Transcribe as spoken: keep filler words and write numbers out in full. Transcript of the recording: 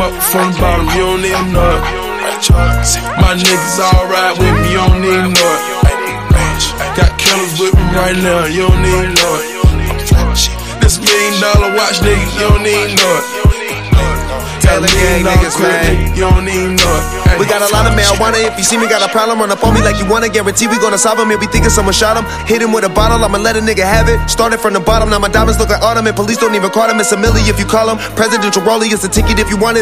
up from the bottom, you don't even know it. My niggas all ride with me, you don't even know it. Got killers with me right now, you don't even know it. This million dollar watch, nigga, you don't even know it. Taylor gang niggas, man. You don't even know it. We got a lot of marijuana. If you see me got a problem, run up on me like you wanna. Guarantee we gonna solve him. If we thinking someone shot him, hit him with a bottle, I'ma let a nigga have it. Started from the bottom, now my diamonds look like autumn, and police don't even call him. It's a milli if you call him. Presidential rollie, it's a ticket if you want it.